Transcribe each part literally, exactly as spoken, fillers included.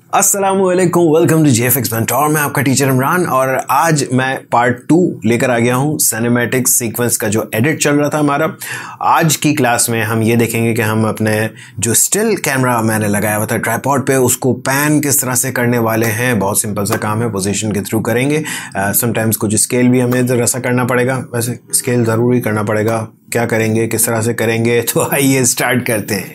अस्सलामुअलैकुम, welcome to जेएफएक्स mentor. मैं आपका टीचर इमरान और आज मैं पार्ट टू लेकर आ गया हूँ सिनेमैटिक सीक्वेंस का जो एडिट चल रहा था हमारा। आज की क्लास में हम ये देखेंगे कि हम अपने जो स्टिल कैमरा मैंने लगाया हुआ था ट्राइपॉड पे उसको पैन किस तरह से करने वाले हैं। बहुत सिंपल सा काम है, पोजीशन के थ्रू करेंगे। समटाइम्स uh, कुछ स्केल भी हमें इधर ऐसा करना पड़ेगा, वैसे स्केल ज़रूरी करना पड़ेगा। क्या करेंगे, किस तरह से करेंगे, तो आइए स्टार्ट करते हैं।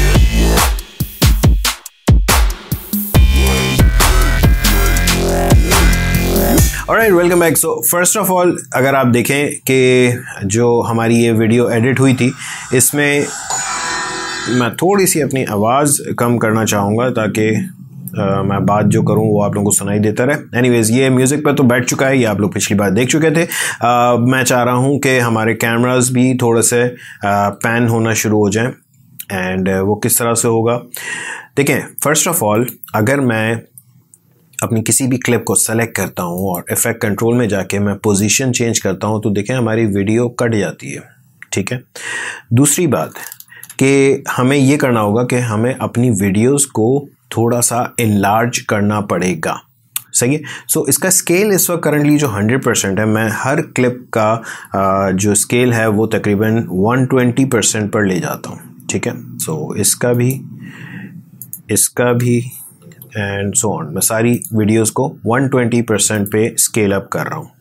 Alright, welcome back. So first of all अगर आप देखें कि जो हमारी ये वीडियो एडिट हुई थी इसमें मैं थोड़ी सी अपनी आवाज़ कम करना चाहूँगा ताकि uh, मैं बात जो करूँ वो आप लोगों को सुनाई देता रहे। एनीवेज, ये म्यूज़िक पर तो बैठ चुका है, ये आप लोग पिछली बार देख चुके थे। uh, मैं चाह रहा हूँ कि हमारे कैमरास भी थोड़े से पैन uh, होना शुरू हो जाएं। एंड uh, वो किस तरह से होगा देखें। फर्स्ट ऑफ ऑल अगर मैं अपनी किसी भी क्लिप को सेलेक्ट करता हूँ और इफेक्ट कंट्रोल में जाके मैं पोजीशन चेंज करता हूँ तो देखें हमारी वीडियो कट जाती है। ठीक है, दूसरी बात कि हमें ये करना होगा कि हमें अपनी वीडियोस को थोड़ा सा इनलार्ज करना पड़ेगा। सही है। सो so, इसका स्केल इस वक्त करंटली जो हंड्रेड परसेंट है, मैं हर क्लिप का जो स्केल है वो तकरीबन वन ट्वेंटी परसेंट पर ले जाता हूँ। ठीक है, सो so, इसका भी इसका भी एंड सो ऑन, मैं सारी वीडियोस को वन ट्वेंटी परसेंट पे स्केल अप कर रहा हूँ।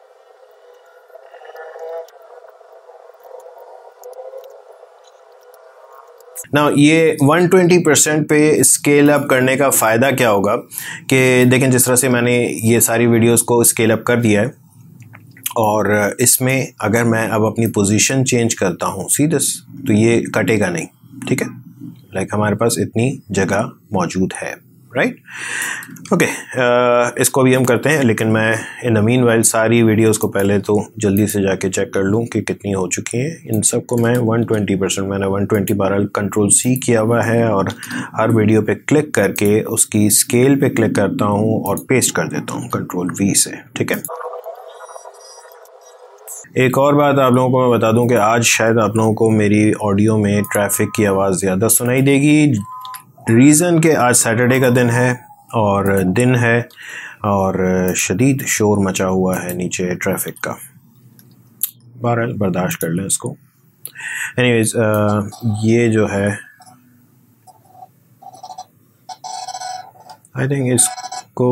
ना ये वन ट्वेंटी परसेंट पे स्केल अप करने का फ़ायदा क्या होगा कि देखें जिस तरह से मैंने ये सारी वीडियोस को स्केल अप कर दिया है और इसमें अगर मैं अब अपनी पोजीशन चेंज करता हूँ सीधे तो ये कटेगा नहीं। ठीक है, लाइक हमारे पास इतनी जगह मौजूद है। राइट, ओके, इसको भी हम करते हैं, लेकिन मैं इन द मीनवाइल सारी वीडियोस को पहले तो जल्दी से जाके चेक कर लूँ कि कितनी हो चुकी हैं। इन सब को मैं वन ट्वेंटी परसेंट मैंने वन ट्वेंटी बारह कंट्रोल सी किया हुआ है और हर वीडियो पे क्लिक करके उसकी स्केल पे क्लिक करता हूँ और पेस्ट कर देता हूँ कंट्रोल वी से। ठीक है, एक और बात आप लोगों को मैं बता दूं कि आज शायद आप लोगों को मेरी ऑडियो में ट्रैफिक की आवाज़ ज़्यादा सुनाई देगी। रीज़न कि आज सैटरडे का दिन है और दिन है और शदीद शोर मचा हुआ है नीचे ट्रैफिक का। बहरहाल बर्दाश्त कर लें इसको। एनीवेज, ये जो है आई थिंक इसको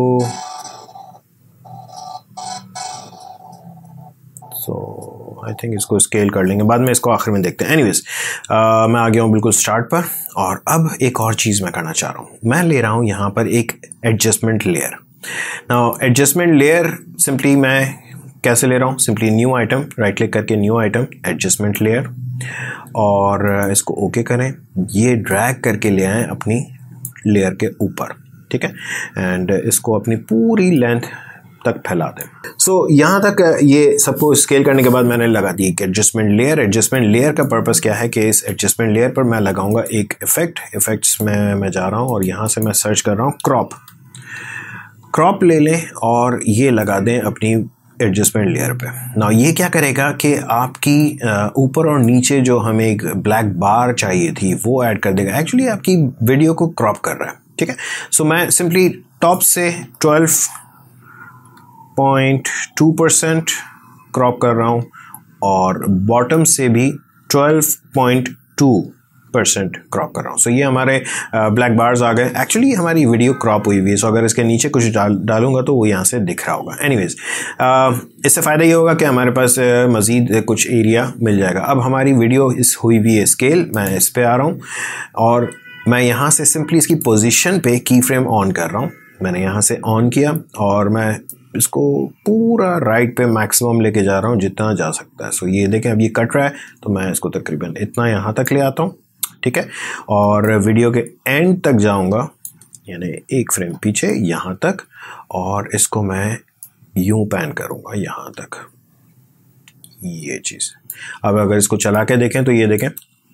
सो आई थिंक इसको स्केल कर लेंगे, बाद में इसको आखिर में देखते हैं। एनीवेज, मैं आ गया हूँ बिल्कुल स्टार्ट पर और अब एक और चीज़ मैं करना चाह रहा हूँ। मैं ले रहा हूँ यहाँ पर एक adjustment layer. Now adjustment layer simply मैं कैसे ले रहा हूँ, simply new item, right click करके न्यू आइटम, एडजस्टमेंट लेयर, और इसको ओके करें। ये ड्रैग करके ले आएँ अपनी लेयर के ऊपर। ठीक है, एंड इसको अपनी पूरी लेंथ तक फैला दें। सो so, यहाँ तक ये सबको स्केल करने के बाद मैंने लगा दी एक एडजस्टमेंट लेयर। एडजस्टमेंट लेयर का पर्पस क्या है कि इस एडजस्टमेंट लेयर पर मैं लगाऊंगा एक इफेक्ट। इफेक्ट्स में मैं जा रहा हूँ और यहाँ से मैं सर्च कर रहा हूँ क्रॉप। क्रॉप ले लें और ये लगा दें अपनी एडजस्टमेंट लेयर पे। ना ये क्या करेगा कि आपकी ऊपर और नीचे जो हमें एक ब्लैक बार चाहिए थी वो ऐड कर देगा। एक्चुअली आपकी वीडियो को क्रॉप कर रहा है। ठीक है, सो so, मैं सिंपली टॉप से twelve point two percent crop कर रहा हूँ और बॉटम से भी twelve point two percent crop कर रहा हूँ। सो so, ये हमारे ब्लैक बार्स आ गए। एक्चुअली हमारी वीडियो क्रॉप हुई हुई है, सो so, अगर इसके नीचे कुछ डाल डालूंगा तो वो यहाँ से दिख रहा होगा। एनीवेज, इससे फ़ायदा ये होगा कि हमारे पास मज़ीद कुछ एरिया मिल जाएगा। अब हमारी वीडियो इस हुई हुई है स्केल, मैं इस पर आ रहा हूँ और मैं यहाँ से सिंपली इसकी पोजीशन पे की फ्रेम ऑन कर रहा हूँ। मैंने यहाँ से ऑन किया और मैं इसको पूरा राइट पे मैक्सिमम लेके जा रहा हूँ जितना जा सकता है। सो ये देखें अब ये कट रहा है तो मैं इसको तकरीबन इतना यहाँ तक ले आता हूँ। ठीक है, और वीडियो के एंड तक जाऊँगा, यानी एक फ्रेम पीछे यहाँ तक, और इसको मैं यूं पैन करूँगा यहाँ तक। ये चीज़ अब अगर इसको चला के देखें तो ये देखें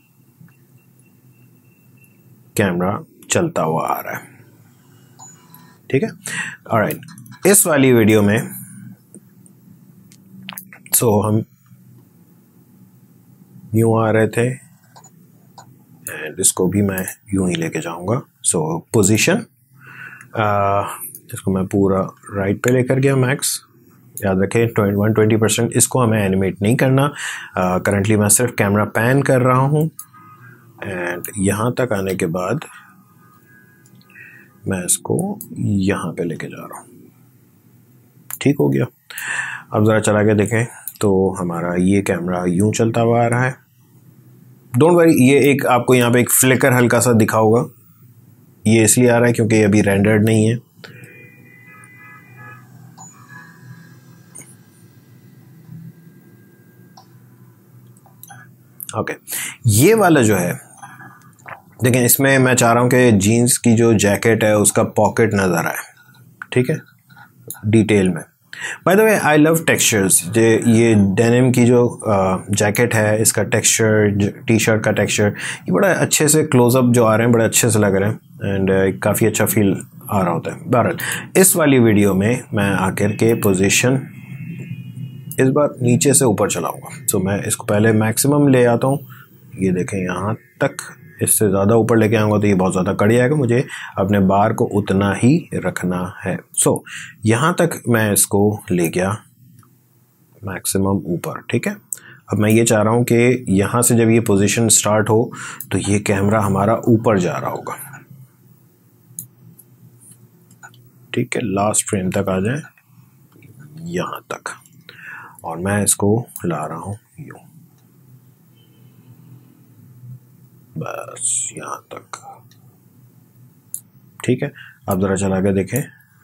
कैमरा चलता हुआ आ रहा है। ठीक है, ऑलराइट, इस वाली वीडियो में सो so, हम यूं आ रहे थे एंड इसको भी मैं यूं ही लेके जाऊंगा। सो पोजीशन इसको मैं पूरा राइट पे लेकर गया मैक्स। याद रखें वन ट्वेंटी परसेंट इसको हमें एनिमेट नहीं करना। करंटली uh, मैं सिर्फ कैमरा पैन कर रहा हूँ एंड यहाँ तक आने के बाद मैं इसको यहाँ पे लेके जा रहा हूँ। ठीक हो गया। अब ज़रा चला के देखें तो हमारा ये कैमरा यूं चलता हुआ आ रहा है। डोंट वरी, ये एक आपको यहाँ पे एक फ्लिकर हल्का सा दिखा होगा, ये इसलिए आ रहा है क्योंकि ये अभी रेंडर्ड नहीं है। Okay okay. ये वाला जो है देखें, इसमें मैं चाह रहा हूँ कि जीन्स की जो जैकेट है उसका पॉकेट नज़र आए। ठीक है, डिटेल में। By the way I love textures. ये डेनिम की जो जैकेट है इसका टेक्सचर, टी शर्ट का टेक्सचर, ये बड़ा अच्छे से क्लोजअप जो आ रहे हैं बड़े अच्छे से लग रहे हैं एंड काफ़ी अच्छा फील आ रहा होता है। बहरहाल इस वाली वीडियो में मैं आकर के पोजीशन इस बार नीचे से ऊपर चलाऊंगा। तो मैं इसको पहले मैक्सिमम ले आता हूँ, ये देखें यहाँ तक। इससे ज़्यादा ऊपर लेके आऊँगा तो ये बहुत ज़्यादा कड़ी आएगा, मुझे अपने बार को उतना ही रखना है। सो so, यहाँ तक मैं इसको ले गया मैक्सिमम ऊपर। ठीक है, अब मैं ये चाह रहा हूँ कि यहाँ से जब ये पोजीशन स्टार्ट हो तो ये कैमरा हमारा ऊपर जा रहा होगा। ठीक है, लास्ट फ्रेम तक आ जाए यहाँ तक, और मैं इसको ला रहा हूँ यूँ, बस यहाँ तक। ठीक है, अब ज़रा चला के देखें।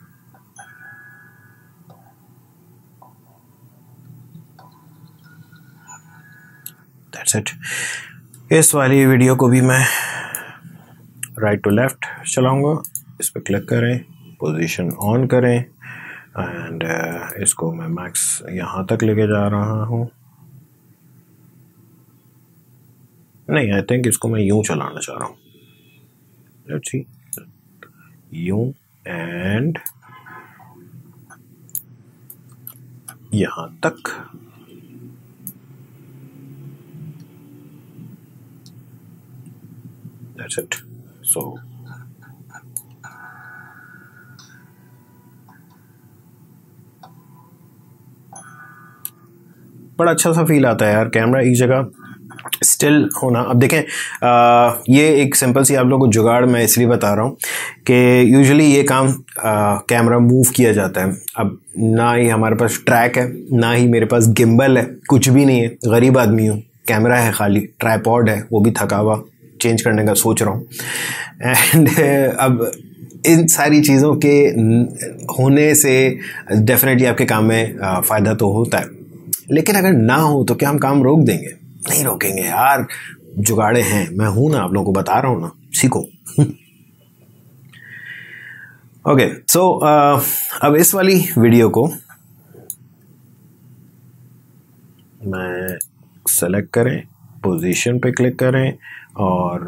That's it. इस वाली वीडियो को भी मैं राइट टू लेफ्ट चलाऊंगा। इस पर क्लिक करें, पोजीशन ऑन करें एंड uh, इसको मैं मैक्स यहाँ तक लेके जा रहा हूँ। नहीं, आई थिंक इसको मैं यूं चलाना चाह रहा हूँ। लेट्स सी, यूं एंड यहाँ तक। That's it. सो बड़ा अच्छा सा फील आता है यार, कैमरा एक जगह स्टिल होना। अब देखें आ, ये एक सिंपल सी आप लोगों को जुगाड़ मैं इसलिए बता रहा हूँ कि यूजुअली ये काम आ, कैमरा मूव किया जाता है। अब ना ही हमारे पास ट्रैक है, ना ही मेरे पास गिम्बल है, कुछ भी नहीं है, गरीब आदमी हूँ। कैमरा है खाली, ट्राइपॉड है, वो भी थका हुआ, चेंज करने का सोच रहा हूँ। एंड अब इन सारी चीज़ों के होने से डेफिनेटली आपके काम में फ़ायदा तो होता है, लेकिन अगर ना हो तो क्या हम काम रोक देंगे? नहीं रोकेंगे यार, जुगाड़े हैं। मैं हूं ना, आप लोगों को बता रहा हूं ना, सीखो। ओके, सो अब इस वाली वीडियो को मैं सेलेक्ट करें, पोजीशन पे क्लिक करें और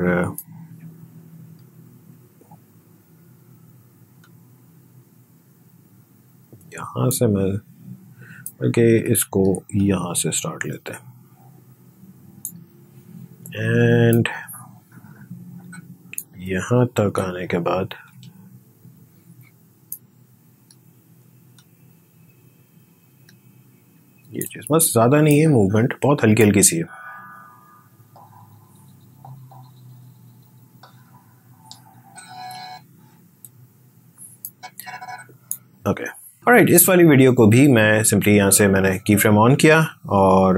यहां से मैं बल्कि इसको यहां से स्टार्ट लेते हैं एंड यहाँ तक आने के बाद ये चीज़ बस, ज़्यादा नहीं है, मूवमेंट बहुत हल्की हल्की सी है। Okay, alright. इस वाली वीडियो को भी मैं सिंपली यहाँ से मैंने की फ्रेम ऑन किया और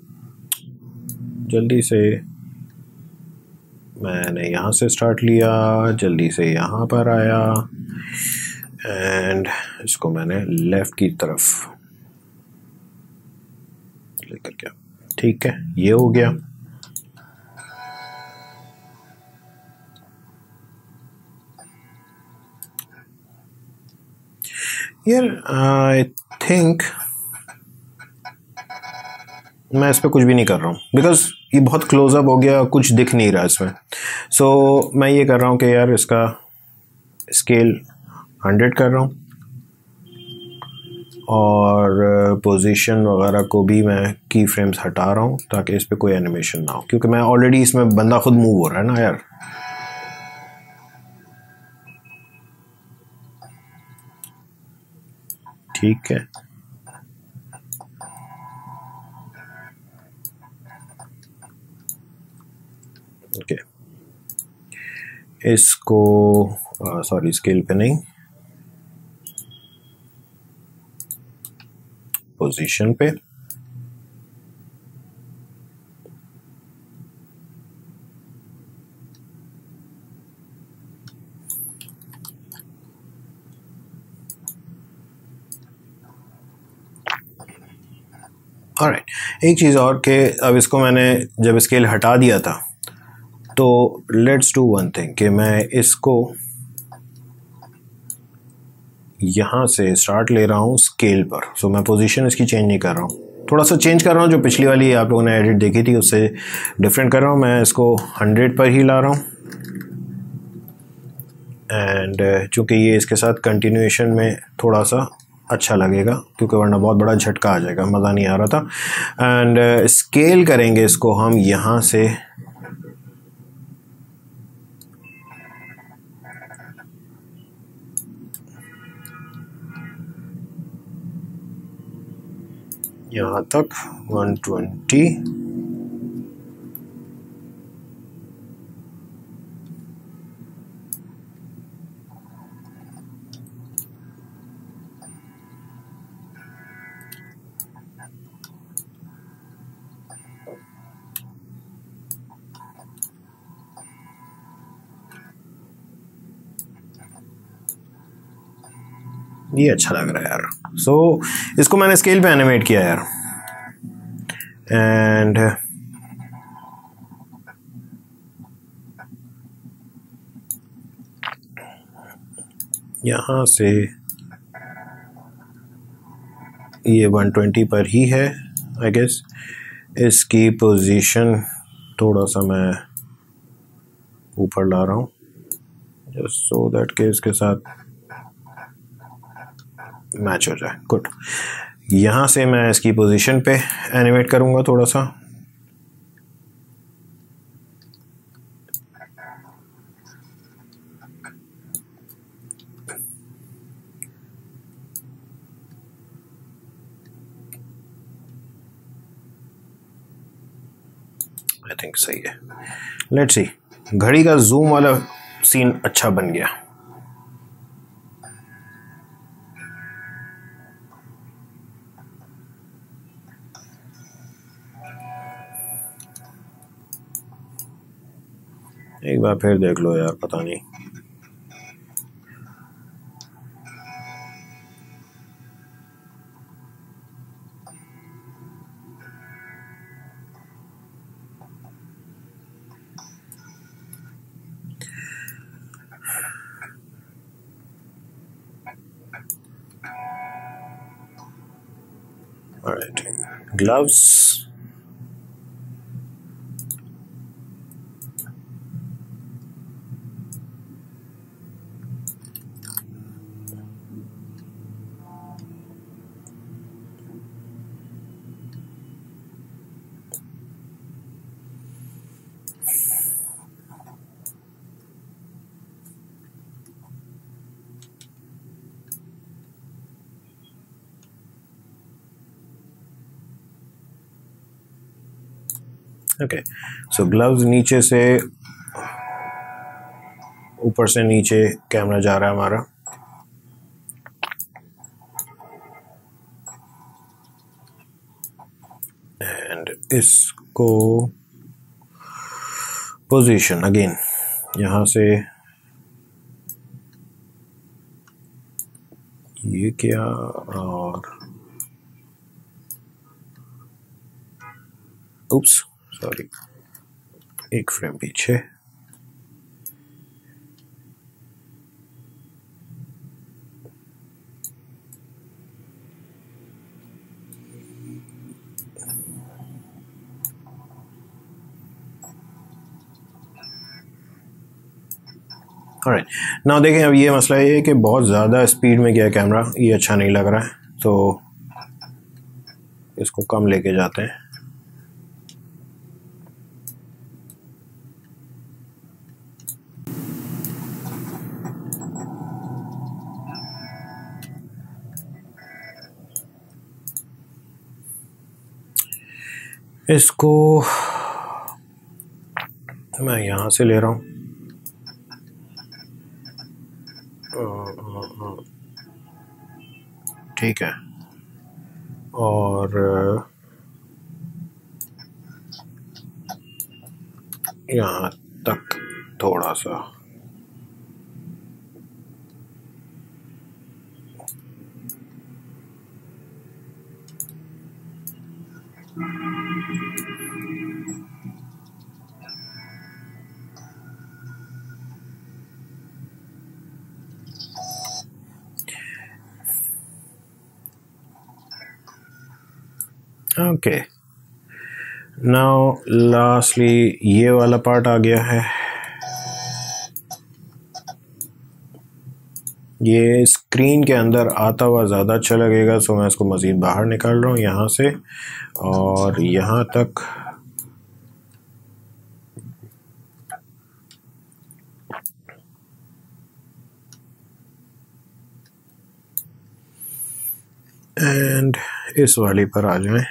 जल्दी से मैंने यहाँ से स्टार्ट लिया, जल्दी से यहाँ पर आया एंड इसको मैंने लेफ़्ट की तरफ लेकर गया। ठीक है, ये हो गया। यार आई थिंक मैं इस पर कुछ भी नहीं कर रहा हूँ बिकॉज ये बहुत क्लोजअप हो गया, कुछ दिख नहीं रहा इसमें। सो so, मैं ये कर रहा हूँ कि यार इसका स्केल हंड्रेड कर रहा हूँ और पोजीशन वगैरह को भी मैं की फ्रेम्स हटा रहा हूँ ताकि इस पर कोई एनिमेशन ना हो, क्योंकि मैं ऑलरेडी इसमें बंदा खुद मूव हो रहा है ना यार। ठीक है, ओके। इसको सॉरी स्केल पे नहीं, पोजीशन पे। ऑलराइट, एक चीज़ और कि अब इसको मैंने जब स्केल हटा दिया था तो लेट्स डू वन थिंग कि मैं इसको यहाँ से स्टार्ट ले रहा हूँ स्केल पर। सो so, मैं पोजीशन इसकी चेंज नहीं कर रहा हूँ, थोड़ा सा चेंज कर रहा हूँ, जो पिछली वाली आप लोगों ने एडिट देखी थी उससे डिफरेंट कर रहा हूँ। मैं इसको हंड्रेड पर ही ला रहा हूँ एंड चूँकि ये इसके साथ कंटिन्यूएशन में थोड़ा सा अच्छा लगेगा, क्योंकि वरना बहुत बड़ा झटका आ जाएगा, मज़ा नहीं आ रहा था। एंड स्केल करेंगे इसको हम यहाँ से यहाँ तक वन ट्वेंटी। ये अच्छा लग रहा है यार। सो so, इसको मैंने स्केल पे एनिमेट किया यार एंड यहाँ से ये वन ट्वेंटी पर ही है आई गेस। इसकी पोजीशन थोड़ा सा मैं ऊपर ला रहा हूँ जस्ट सो दैट के इसके साथ मैच हो जाए। गुड, यहाँ से मैं इसकी पोजीशन पे एनिमेट करूँगा थोड़ा सा। आई थिंक सही है। लेट्स सी, घड़ी का जूम वाला सीन अच्छा बन गया। एक बार फिर देख लो यार, पता नहीं Alright, gloves. Okay, so gloves नीचे से ऊपर से नीचे कैमरा जा रहा है हमारा। एंड इसको पोजीशन अगेन यहाँ से ये किया और उप्स सॉरी एक फ्रेम पीछे। ऑलराइट, नाउ देखें, अब ये मसला ये है कि बहुत ज़्यादा स्पीड में गया कैमरा, ये अच्छा नहीं लग रहा है, तो इसको कम लेके जाते हैं। इसको मैं यहाँ से ले रहा हूँ, ठीक है, और यहाँ तक थोड़ा सा ओके। नाउ लास्टली ये वाला पार्ट आ गया है। ये स्क्रीन के अंदर आता हुआ ज़्यादा अच्छा लगेगा, सो मैं इसको मज़ीद बाहर निकाल रहा हूँ यहाँ से और यहाँ तक। एंड इस वाली पर आ जाएं।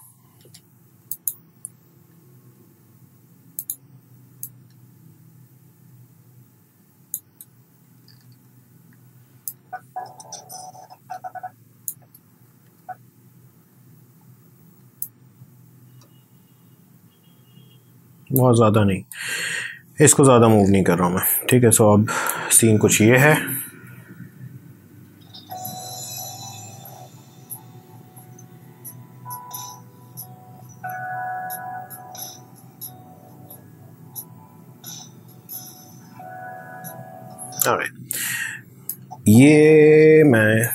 बहुत ज़्यादा नहीं, इसको ज़्यादा मूव नहीं कर रहा हूँ मैं, ठीक है। सो अब सीन कुछ ये है। Alright. ये मैं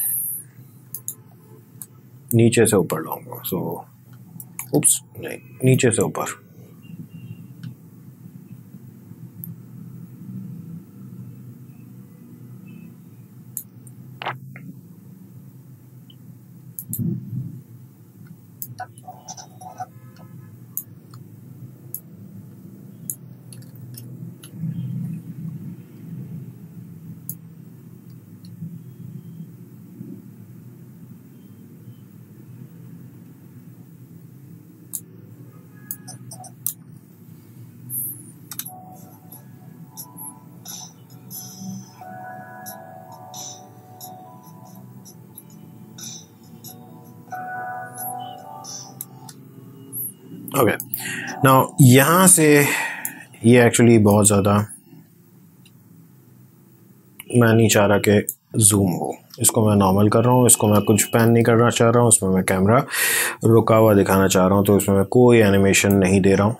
नीचे से ऊपर लाऊंगा, सो उप्स नहीं, नीचे से ऊपर। ओके, नाउ यहाँ से ये एक्चुअली बहुत ज़्यादा मैं नहीं चाह रहा कि जूम हो, इसको मैं नॉर्मल कर रहा हूँ। इसको मैं कुछ पैन नहीं करना चाह रहा हूँ, इसमें मैं कैमरा रुका हुआ दिखाना चाह रहा हूँ, तो इसमें मैं कोई एनिमेशन नहीं दे रहा हूँ।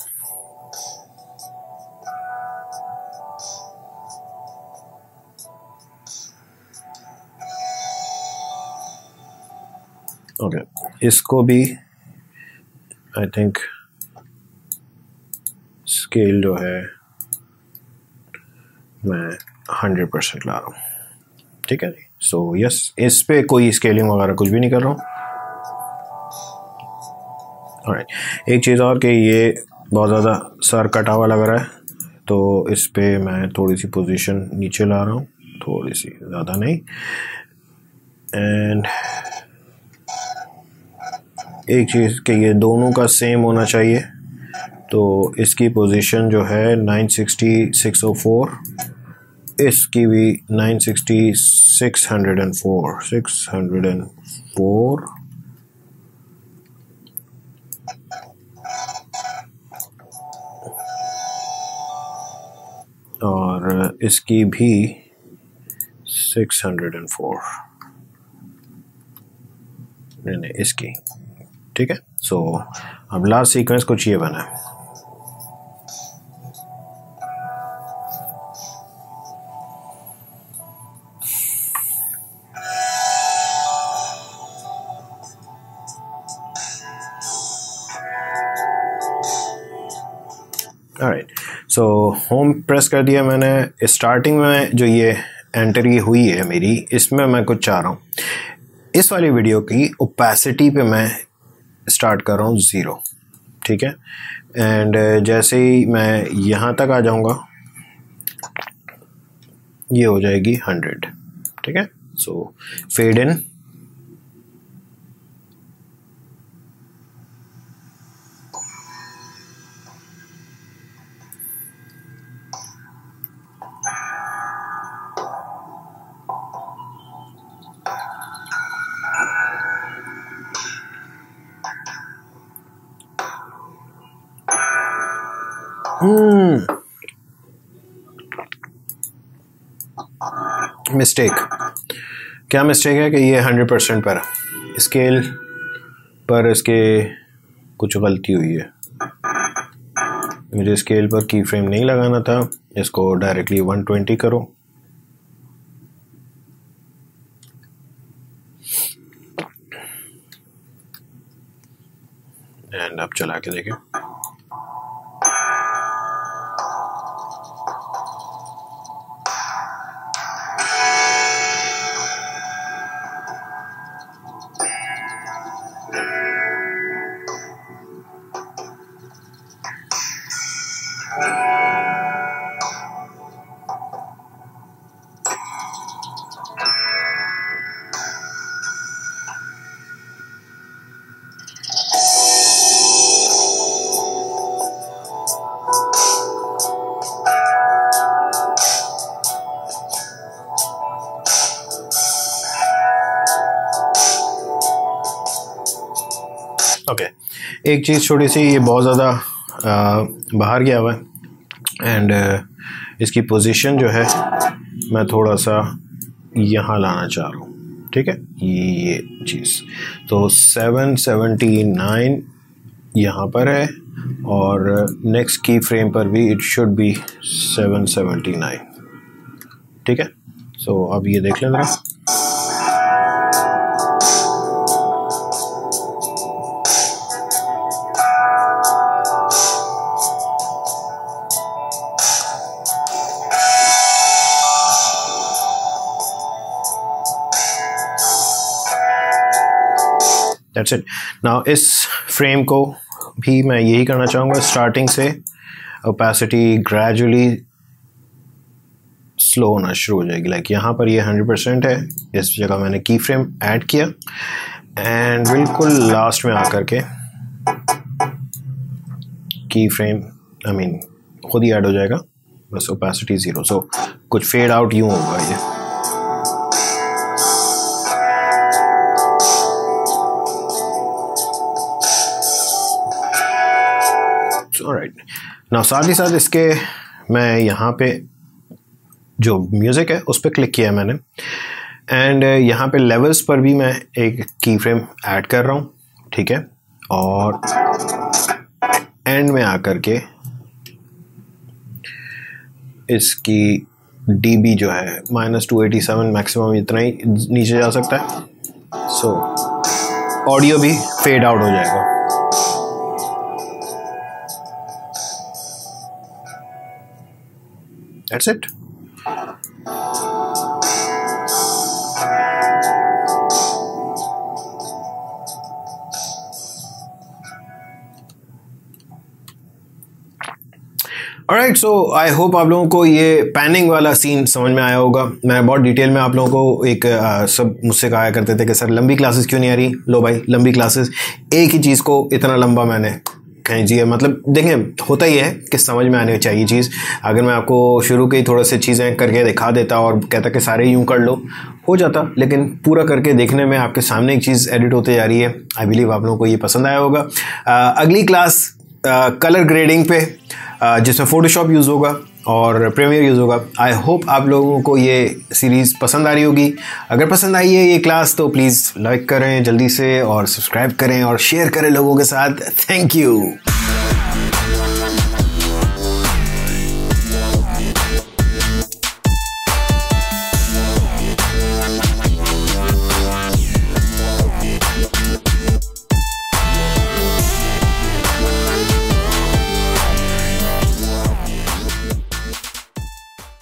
Okay okay. इसको भी आई थिंक स्केल जो है मैं हंड्रेड परसेंट ला रहा हूँ, ठीक है जी। सो यस, इस पे कोई स्केलिंग वगैरह कुछ भी नहीं कर रहा हूँ। ऑलराइट, एक चीज़ और कि ये बहुत ज़्यादा सर कटा हुआ लग रहा है, तो इस पे मैं थोड़ी सी पोजीशन नीचे ला रहा हूँ, थोड़ी सी, ज़्यादा नहीं। एंड एक चीज़ कि ये दोनों का सेम होना चाहिए, तो इसकी पोजीशन जो है nine sixty six o four, इसकी भी nine sixty six hundred and four six hundred and four. और इसकी भी सिक्स हंड्रेड एंड फोर, नहीं नहीं इसकी, ठीक है। सो अब लास्ट सीक्वेंस कुछ ये बना है। ऑलराइट, सो होम प्रेस कर दिया मैंने। स्टार्टिंग में जो ये एंट्री हुई है मेरी, इसमें मैं कुछ चाह रहा हूँ, इस वाली वीडियो की ओपेसिटी पे मैं स्टार्ट कर रहा हूँ ज़ीरो, ठीक है। एंड जैसे ही मैं यहाँ तक आ जाऊँगा ये हो जाएगी हंड्रेड, ठीक है। So fade in, hmm mistake, क्या मिस्टेक है कि ये हंड्रेड परसेंट पर स्केल पर इसके कुछ गलती हुई है। मुझे स्केल पर की फ्रेम नहीं लगाना था, इसको डायरेक्टली वन ट्वेंटी करो। एंड अब चला के देखें। Okay okay. एक चीज़ छोटी सी, ये बहुत ज़्यादा बाहर गया हुआ है एंड इसकी पोजीशन जो है मैं थोड़ा सा यहाँ लाना चाह रहा हूँ, ठीक है। ये चीज़ तो सेवन सेवेंटी नाइन यहाँ पर है और नेक्स्ट की फ्रेम पर भी it should be seven seventy nine, ठीक है। सो अब ये देख लें ज़रा। That's it. Now इस फ्रेम को भी मैं यही करना चाहूँगा, स्टार्टिंग से ओपेसिटी ग्रेजुअली स्लो होना शुरू हो जाएगी। लाइक यहाँ पर ये हंड्रेड परसेंट है, इस जगह मैंने की फ्रेम ऐड किया एंड बिल्कुल लास्ट में आकर के की फ्रेम आई मीन खुद ही ऐड हो जाएगा, बस ओपेसिटी ज़ीरो। सो कुछ फेड आउट यूँ होगा ये। ऑलराइट, नाउ साथ ही साथ इसके मैं यहाँ पे जो म्यूज़िक है उस पर क्लिक किया है मैंने एंड यहाँ पे लेवल्स पर भी मैं एक की फ्रेम ऐड कर रहा हूँ, ठीक है। और एंड में आकर के इसकी डीबी जो है minus two eighty seven maximum इतना ही नीचे जा सकता है। सो ऑडियो भी फेड आउट हो जाएगा। That's it. Alright, so I hope आप लोगों को ये पैनिंग वाला सीन समझ में आया होगा। मैं बहुत डिटेल में आप लोगों को एक आ, सब मुझसे कहा करते थे कि सर लंबी क्लासेस क्यों नहीं आ रही। लो भाई, लंबी क्लासेस एक ही चीज़ को इतना लंबा मैंने खींची है। मतलब देखें, होता ही है कि समझ में आनी चाहिए चीज़। अगर मैं आपको शुरू के ही थोड़े से चीज़ें करके दिखा देता और कहता कि सारे यूँ कर लो, हो जाता, लेकिन पूरा करके देखने में आपके सामने एक चीज़ एडिट होते जा रही है। आई बिलीव आप लोगों को ये पसंद आया होगा। आ, अगली क्लास कलर ग्रेडिंग पे जिसमें फ़ोटोशॉप यूज़ होगा और प्रीमियर यूज़ होगा। आई होप आप लोगों को ये सीरीज़ पसंद आ रही होगी। अगर पसंद आई है ये क्लास तो प्लीज़ लाइक करें जल्दी से और सब्सक्राइब करें और शेयर करें लोगों के साथ। Thank you.